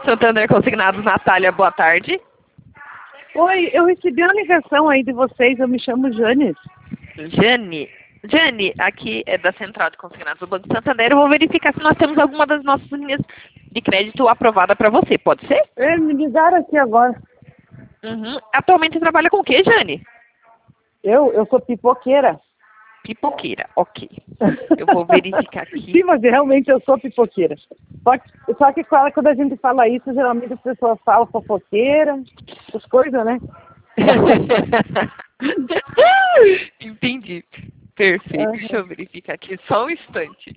Santander Consignados, Natália, boa tarde. Oi, eu recebi uma ligação aí de vocês, eu me chamo Janes. Jane, aqui é da Central de Consignados do Banco Santander. Eu vou verificar se nós temos alguma das nossas linhas de crédito aprovada para você, pode ser? Me ligaram aqui agora. Uhum. Atualmente trabalha com o que, Jane? Eu sou pipoqueira. Pipoqueira, ok. Eu vou verificar aqui. Sim, mas realmente eu sou pipoqueira. Só que quando a gente fala isso, geralmente as pessoas falam fofoqueira, essas coisas, né? Entendi. Perfeito. Uhum. Deixa eu verificar aqui só um instante.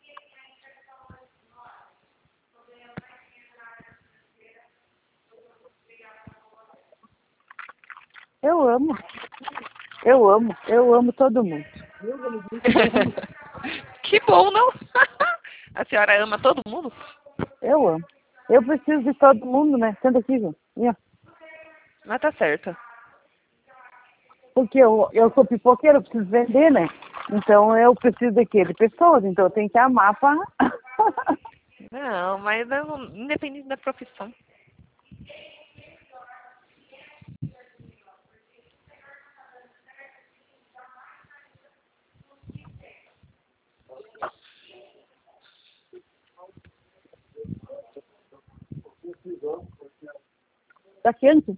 Eu amo todo mundo. Que bom, não? A senhora ama todo mundo? Eu amo. Eu preciso de todo mundo, né? Senta aqui, João. Mas tá certo. Porque eu sou pipoqueira, eu preciso vender, né? Então eu preciso de quê? De pessoas, então eu tenho que amar para... Não, mas independente da profissão. Tá quente?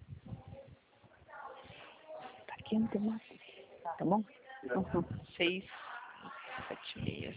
Tá quente, mas... Tá bom? Uhum. 6, 7 meias.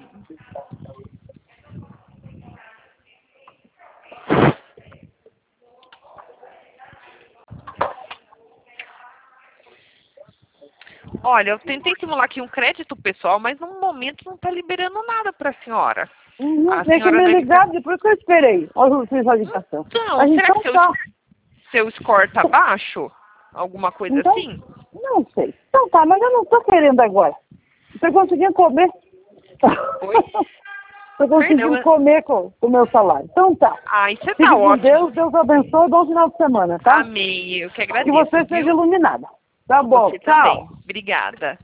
Olha, eu tentei simular aqui um crédito pessoal, mas no momento não está liberando nada para a senhora. Tem que me ligar, depois que eu esperei. Olha o fiz a ligação. Não, Mas será então que tá. seu score tá baixo? Alguma coisa Então, assim? não sei. Então tá, mas eu não tô querendo agora. Tô conseguindo comer. Oi? Tô conseguindo Perdão, comer com o meu salário. Então tá. Ah, isso Fique tá com ótimo. Deus abençoe, bom final de semana, tá? Amém, eu que Que agradeço, você seja viu? iluminada. Tá bom, Você tchau. também. Obrigada.